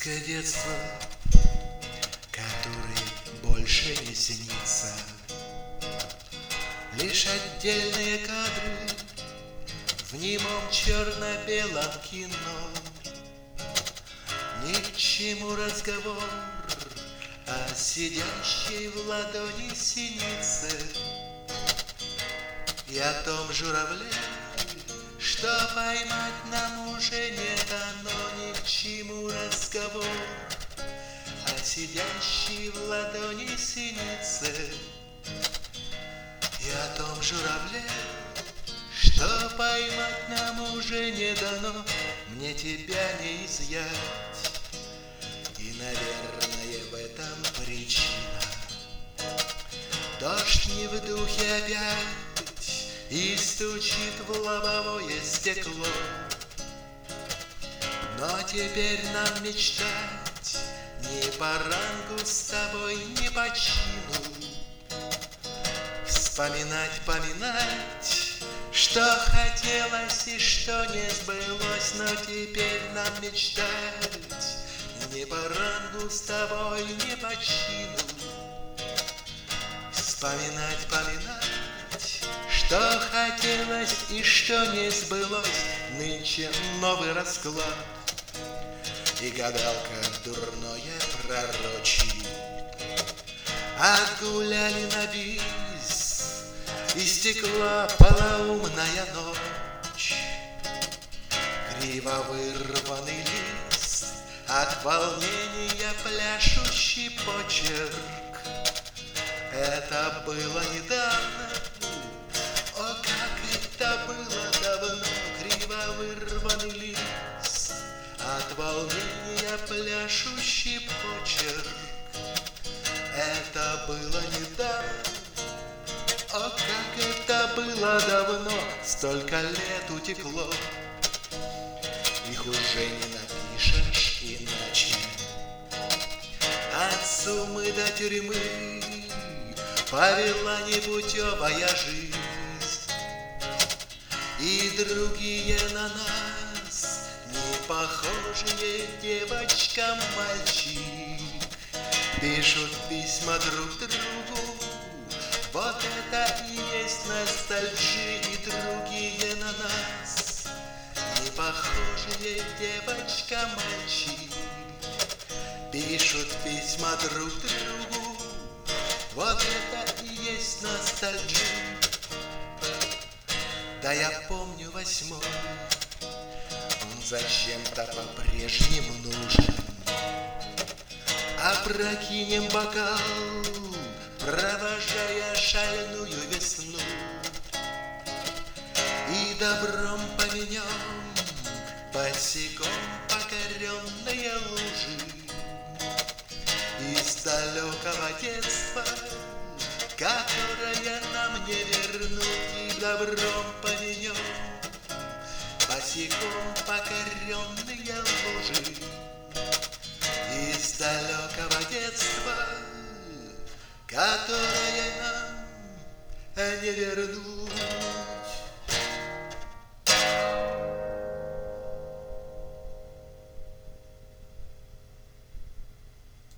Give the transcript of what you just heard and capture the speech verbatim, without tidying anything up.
Детское детство, которое больше не снится, лишь отдельные кадры в немом черно-белом кино. Ни к чему разговор о сидящей в ладони синице и о том журавле, что поймать нам уже не дано. Ни к чему разговор о сидящей в ладони синице и о том журавле, что поймать нам уже не дано. Мне тебя не изъять, и, наверное, в этом причина. Дождь не в духе опять и стучит в лобовое стекло. Но теперь нам мечтать не по рангу с тобой, не по чину. Вспоминать, поминать, что хотелось и что не сбылось. Но теперь нам мечтать не по рангу с тобой, не по чину. Вспоминать, поминать, что хотелось и что не сбылось. Нынче новый расклад, и гадалка дурное пророчит. Отгуляли на бис, и стекла полоумная ночь. Криво вырванный лист, от волнения пляшущий почерк. Это было недавно, о, как это было давно. Криво вырванный лист, от волнения пляшущий почерк. Это было недавно, о, как это было давно. Столько лет утекло, их уже не напишешь иначе. От сумы до тюрьмы повела непутевая жизнь, и другие на нас не похожие девочка-мальчик пишут письма друг другу. Вот это и есть ностальжи, и другие на нас не похожие девочка-мальчик пишут письма друг другу. Вот это и есть ностальжи. Да я помню восьмой, он зачем-то по-прежнему нужен. Опрокинем бокал, провожая шальную весну, и добром поменем босиком покоренные лужи. Из далекого детства, которое нам не вернуть, и добром поменем босиком покоренные лужи. Из далекого детства, которое нам не вернуть.